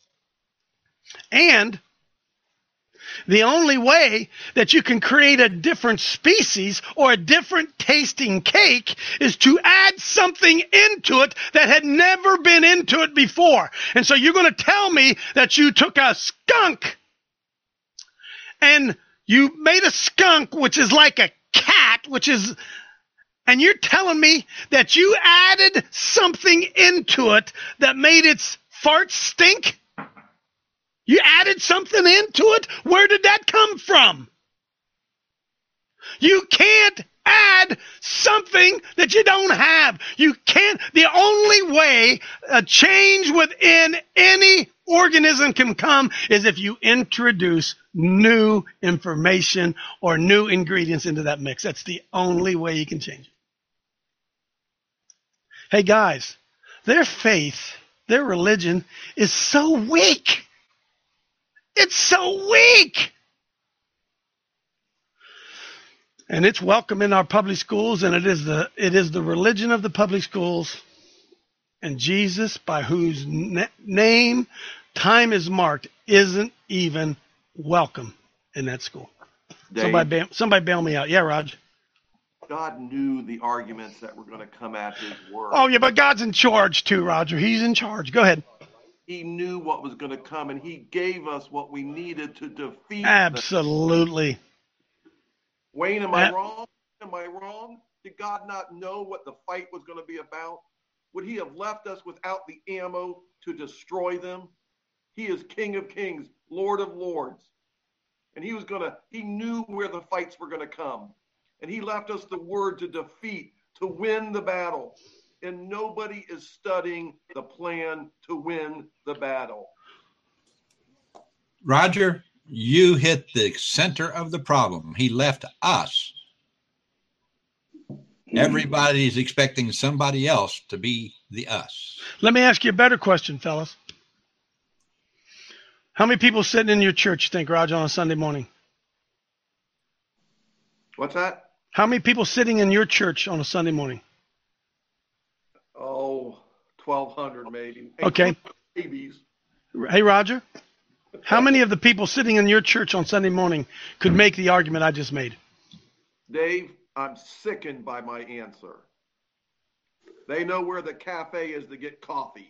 And the only way that you can create a different species or a different tasting cake is to add something into it that had never been into it before. And so you're going to tell me that you took a skunk and you made a skunk, which is like a cat, and you're telling me that you added something into it that made its farts stink? You added something into it? Where did that come from? You can't add something that you don't have. You can't. The only way a change within any organism can come is if you introduce new information or new ingredients into that mix. That's the only way you can change it. Hey guys, their faith, their religion is so weak. It's so weak. And it's welcome in our public schools, and it is the religion of the public schools. And Jesus, by whose name time is marked, isn't even welcome in that school. Dave, somebody bail me out. Yeah, Raj. God knew the arguments that were going to come at his word. Oh, yeah, but God's in charge too, Roger. He's in charge. Go ahead. He knew what was going to come, and he gave us what we needed to defeat Absolutely. them. Wayne, am I wrong? Am I wrong? Did God not know what the fight was going to be about? would he have left us without the ammo to destroy them? He is King of Kings, Lord of Lords. And he knew where the fights were going to come. And he left us the word to defeat, to win the battle. And nobody is studying the plan to win the battle. Roger, you hit the center of the problem. He left us. Everybody's expecting somebody else to be the us. Let me ask you a better question, fellas. How many people sitting in your church, you think, Roger, on a Sunday morning? What's that? How many people sitting in your church on a Sunday morning? Oh, 1,200 maybe. Okay. Babies. Hey, Roger, how many of the people sitting in your church on Sunday morning could make the argument I just made? Dave, I'm sickened by my answer. They know where the cafe is to get coffee.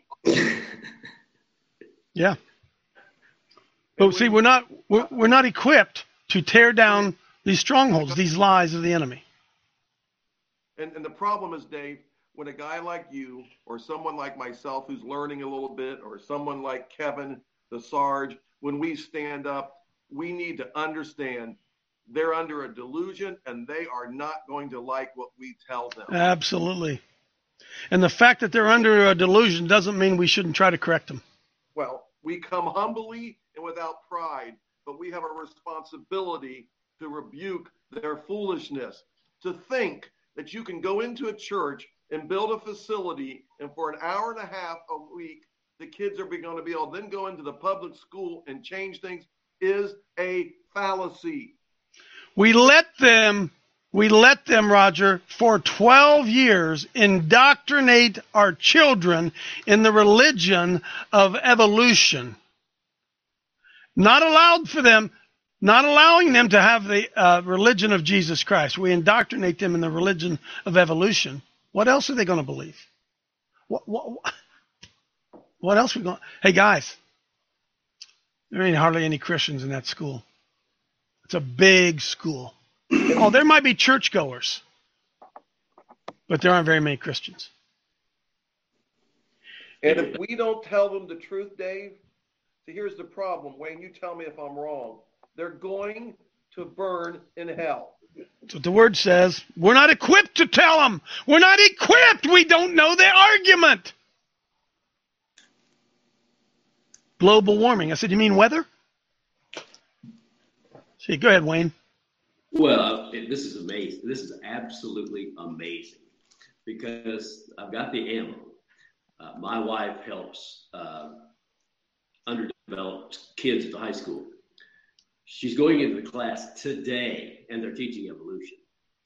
Yeah. But see, we're not equipped to tear down these strongholds, these lies of the enemy. And the problem is, Dave, when a guy like you or someone like myself who's learning a little bit, or someone like Kevin, the Sarge, when we stand up, we need to understand they're under a delusion and they are not going to like what we tell them. Absolutely. And the fact that they're under a delusion doesn't mean we shouldn't try to correct them. Well, we come humbly and without pride, but we have a responsibility to rebuke their foolishness, to think that you can go into a church and build a facility, and for an hour and a half a week, the kids are going to be able to then go into the public school and change things is a fallacy. We let them, Roger, for 12 years indoctrinate our children in the religion of evolution. Not allowing them to have the religion of Jesus Christ. We indoctrinate them in the religion of evolution. What else are they going to believe? What else are we going? Hey guys, there ain't hardly any Christians in that school. It's a big school. Oh, there might be churchgoers, but there aren't very many Christians. And if we don't tell them the truth, Dave, so here's the problem. Wayne, you tell me if I'm wrong. They're going to burn in hell. That's what the word says. We're not equipped to tell them. We're not equipped. We don't know the argument. Global warming. I said, you mean weather? See, go ahead, Wayne. Well, this is amazing. This is absolutely amazing because I've got the ammo. My wife helps underdeveloped kids at the high school. She's going into the class today, and they're teaching evolution.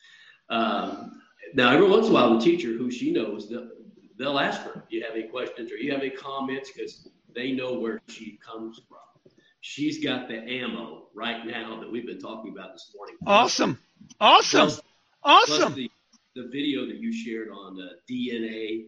Now, every once in a while, the teacher who she knows, they'll ask her, do you have any questions or you have any comments? Because they know where she comes from. She's got the ammo right now that we've been talking about this morning. Awesome. Plus the video that you shared on the DNA,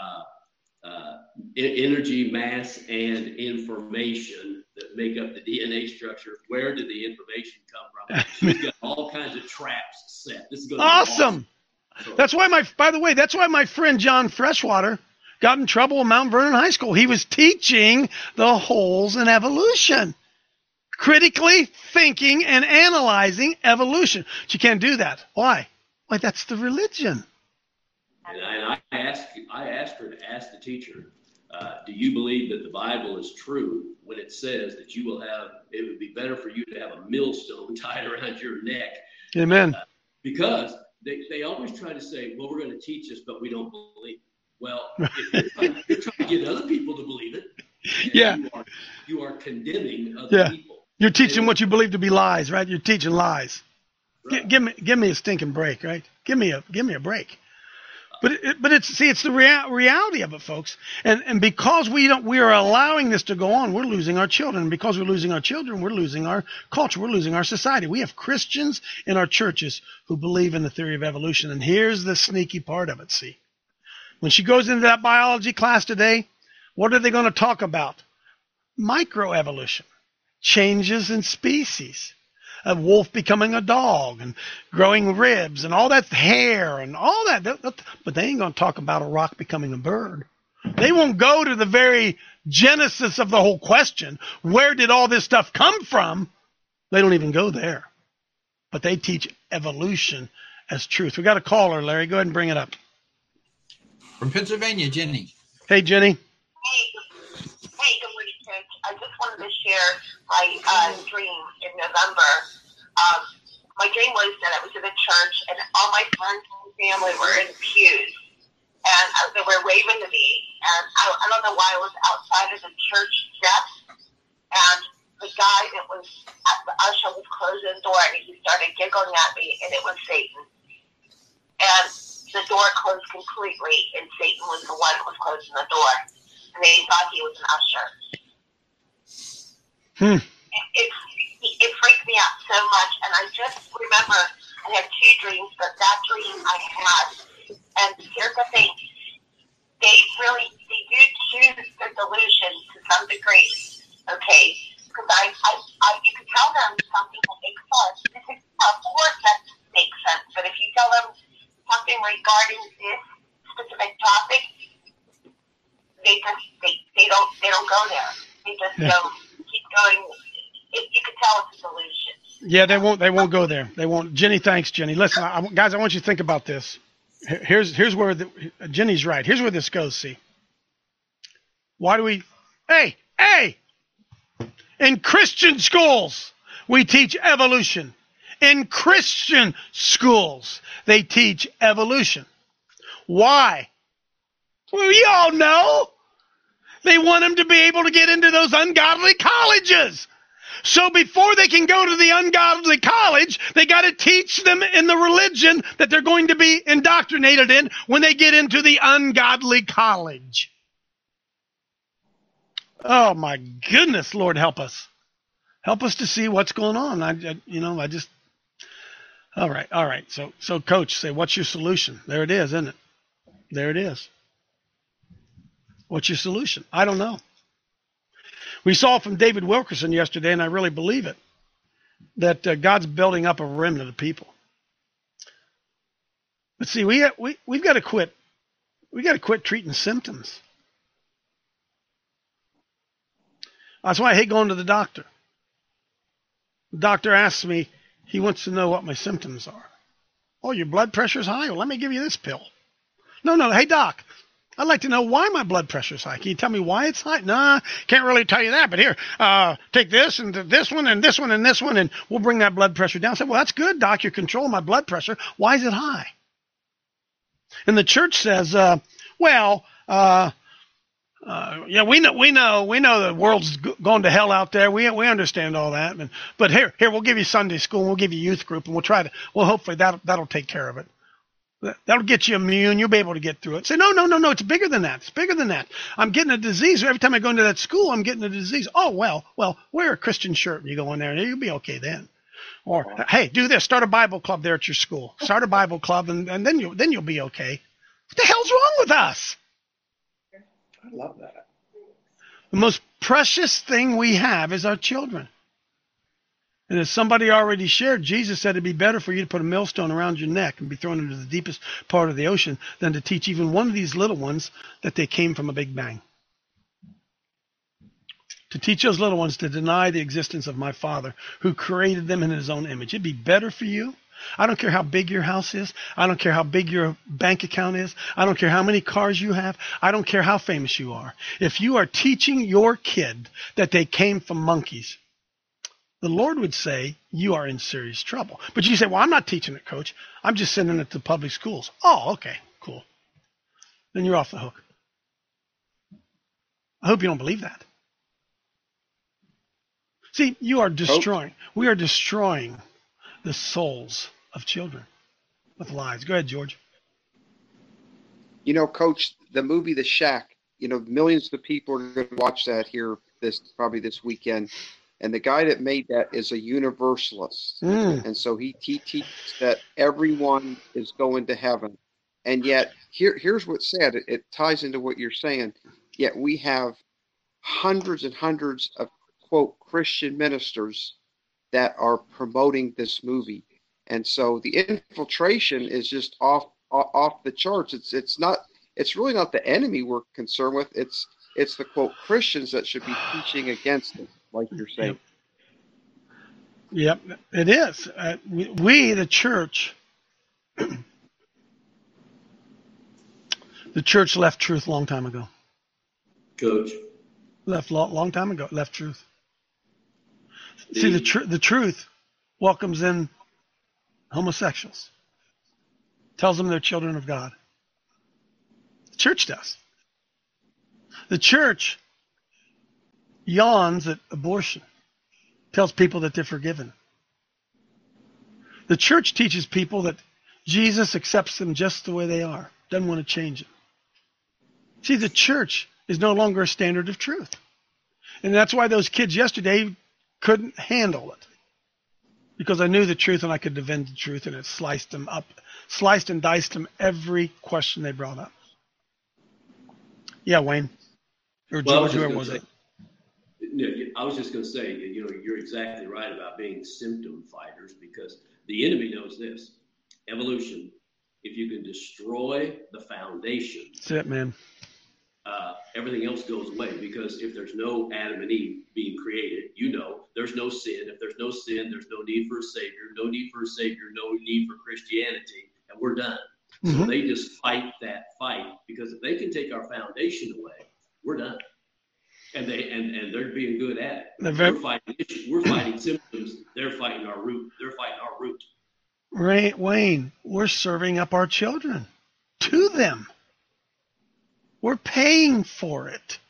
energy, mass, and information that make up the DNA structure. Where did the information come from? She's got all kinds of traps set. This is going to be awesome. So, that's why my friend John Freshwater got in trouble in Mount Vernon High School. He was teaching the holes in evolution, critically thinking and analyzing evolution. But you can't do that. Why? Why, that's the religion. And I asked her to ask the teacher, do you believe that the Bible is true when it says that it would be better for you to have a millstone tied around your neck? Amen. Because they always try to say, well, we're going to teach this, but we don't believe it. Well, if you're trying to get other people to believe it, yeah, you are condemning other people. You're teaching what you believe to be lies, right? You're teaching lies. Right. Give me a stinking break, right? Give me a break. But it's the reality of it, folks. And because we are allowing this to go on, we're losing our children. And because we're losing our children, we're losing our culture. We're losing our society. We have Christians in our churches who believe in the theory of evolution. And here's the sneaky part of it, see. When she goes into that biology class today, what are they going to talk about? Microevolution, changes in species. a wolf becoming a dog and growing ribs and all that hair and all that. But they ain't going to talk about a rock becoming a bird. They won't go to the very genesis of the whole question. Where did all this stuff come from? They don't even go there. But they teach evolution as truth. We got a caller, Larry. Go ahead and bring it up. From Pennsylvania, Jenny. Hey, Jenny. Hey, good morning, Coach. I just wanted to share my dream in November. My dream was that I was in a church and all my friends and family were in pews. And they were waving to me. And I don't know why I was outside of the church steps. And the guy that was at the usher was closing the door and he started giggling at me, and it was Satan. And the door closed completely, and Satan was the one that was closing the door. And they thought he was an usher. It freaked me out so much, and I just remember I had two dreams, but that dream I had, and here's the thing, they do choose their delusion to some degree, okay? Because you can tell them something that makes sense. Of course that makes sense, but if you tell them something regarding this specific topic, they don't go there. They just keep going. You can tell it's a delusion. Yeah, they won't go there. They won't. Jenny, thanks, Jenny. Listen, guys, I want you to think about this. Here's where Jenny's right. Here's where this goes. See, why do we? Hey! In Christian schools, we teach evolution. In Christian schools, they teach evolution. Why? Well, we all know. They want them to be able to get into those ungodly colleges. So before they can go to the ungodly college, they got to teach them in the religion that they're going to be indoctrinated in when they get into the ungodly college. Oh my goodness, Lord, help us. Help us to see what's going on. All right. So Coach, say, what's your solution? There it is, isn't it? There it is. What's your solution? I don't know. We saw from David Wilkerson yesterday, and I really believe it, that God's building up a remnant of people. But see, we've got to quit. We got to quit treating symptoms. That's why I hate going to the doctor. The doctor asks me, he wants to know what my symptoms are. Oh, your blood pressure's high? Well, let me give you this pill. No. Hey, doc, I'd like to know why my blood pressure's high. Can you tell me why it's high? Nah, can't really tell you that. But here, take this and this one and this one and this one, and we'll bring that blood pressure down. I said, well, that's good, doc. You're controlling my blood pressure. Why is it high? And the church says, yeah, we know the world's going to hell out there. We understand all that. But here, we'll give you Sunday school, and we'll give you youth group, and we'll hopefully that'll take care of it. That'll get you immune. You'll be able to get through it. Say, no, it's bigger than that. It's bigger than that. I'm getting a disease. Every time I go into that school, I'm getting a disease. Oh, well, wear a Christian shirt and you go in there and you'll be okay then. Or, hey, do this. Start a Bible club there at your school. Start a Bible club and then you'll be okay. What the hell's wrong with us? I love that. The most precious thing we have is our children. And as somebody already shared, Jesus said it'd be better for you to put a millstone around your neck and be thrown into the deepest part of the ocean than to teach even one of these little ones that they came from a big bang. To teach those little ones to deny the existence of my Father who created them in his own image. It'd be better for you. I don't care how big your house is. I don't care how big your bank account is. I don't care how many cars you have. I don't care how famous you are. If you are teaching your kid that they came from monkeys, the Lord would say, you are in serious trouble. But you say, well, I'm not teaching it, Coach. I'm just sending it to public schools. Oh, okay, cool. Then you're off the hook. I hope you don't believe that. See, we are destroying the souls of children with lies. Go ahead, George. You know, Coach, the movie The Shack, millions of people are going to watch that here probably this weekend. And the guy that made that is a universalist. And so he teaches that everyone is going to heaven. And yet, here's what's sad. It ties into what you're saying. Yet we have hundreds and hundreds of, quote, Christian ministers that are promoting this movie. And so the infiltration is just off the charts. It's really not the enemy we're concerned with. It's the quote Christians that should be teaching against it, like you're saying. Yep, it is. We, the church, the church left truth a long time ago. Coach. Left long time ago. Left truth. See, the truth welcomes in homosexuals. Tells them they're children of God. The church does. The church yawns at abortion. Tells people that they're forgiven. The church teaches people that Jesus accepts them just the way they are. Doesn't want to change them. See, the church is no longer a standard of truth. And that's why those kids yesterday couldn't handle it. Because I knew the truth and I could defend the truth, and it sliced them up, sliced and diced them every question they brought up. Yeah, Wayne. Or George, whoever was it? I was just going to say, you're exactly right about being symptom fighters, because the enemy knows this. Evolution, if you can destroy the foundation, that's it, man. Everything else goes away, because if there's no Adam and Eve being created, there's no sin. If there's no sin, there's no need for a Savior. No need for a Savior, no need for Christianity, and we're done. So they just fight that fight, because if they can take our foundation away, we're done. And they're being good at it. We're fighting symptoms. They're fighting our root. They're fighting our root. Right, Wayne, we're serving up our children to them. We're paying for it.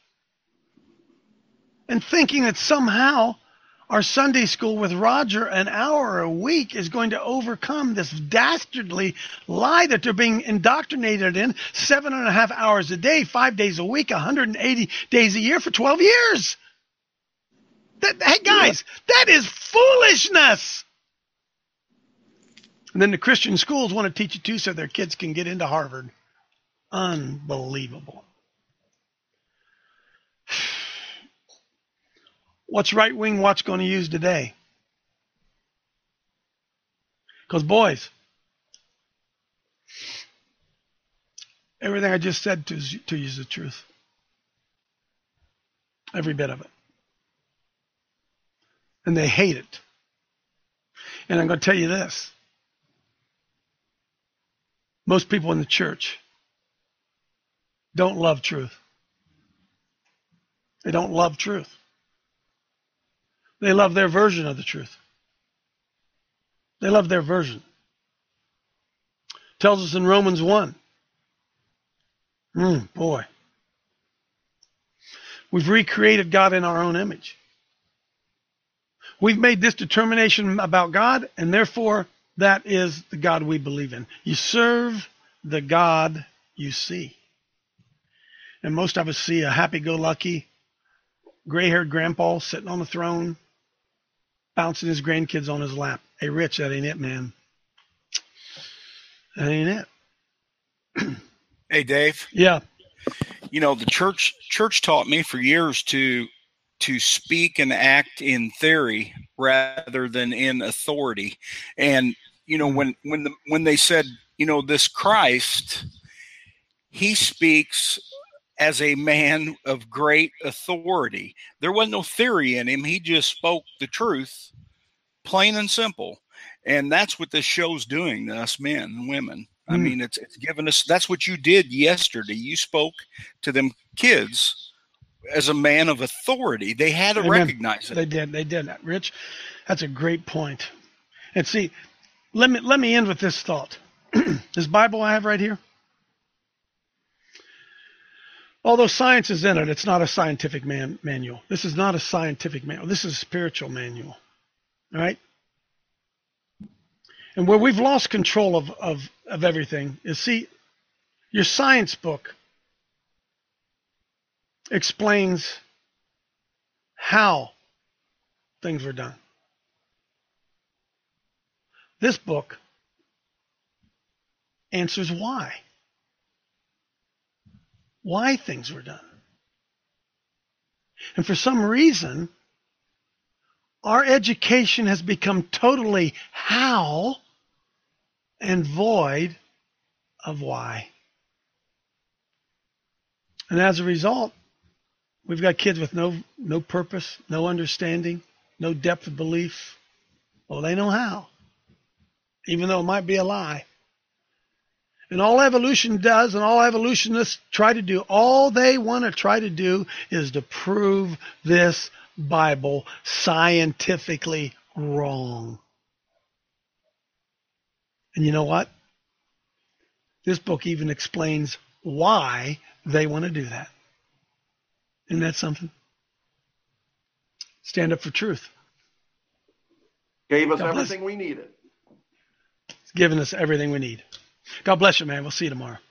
And thinking that somehow our Sunday school with Roger an hour a week is going to overcome this dastardly lie that they're being indoctrinated in 7.5 hours a day, 5 days a week, 180 days a year for 12 years. Hey, guys, that is foolishness. And then the Christian schools want to teach it too, so their kids can get into Harvard. Unbelievable. What's right-wing watch going to use today? Because, boys, everything I just said to you is the truth. Every bit of it. And they hate it. And I'm going to tell you this. Most people in the church don't love truth. They don't love truth. They love their version of the truth. They love their version. Tells us in Romans 1. Boy. We've recreated God in our own image. We've made this determination about God, and therefore that is the God we believe in. You serve the God you see. And most of us see a happy-go-lucky, gray-haired grandpa sitting on the throne, bouncing his grandkids on his lap. Hey, Rich, that ain't it, man. That ain't it. Hey, Dave. Yeah. The church taught me for years to speak and act in theory rather than in authority. And when they said, this Christ, he speaks as a man of great authority. There was no theory in him. He just spoke the truth, plain and simple. And that's what this show's doing to us men and women. I mean, it's given us, that's what you did yesterday. You spoke to them kids as a man of authority. They had to recognize it. They did. Rich, that's a great point. And see, let me end with this thought. This Bible I have right here, although science is in it, it's not a scientific manual. This is not a scientific manual. This is a spiritual manual. All right? And where we've lost control of everything is, see, your science book explains how things were done. This book answers why things were done. And for some reason, our education has become totally how and void of why. And as a result, we've got kids with no purpose, no understanding, no depth of belief. Well, they know how, even though it might be a lie. And all evolution does, and all evolutionists try to do, all they want to try to do is to prove this Bible scientifically wrong. And you know what? This book even explains why they want to do that. Isn't that something? Stand up for truth. Gave us everything we needed. It's given us everything we need. God bless you, man. We'll see you tomorrow.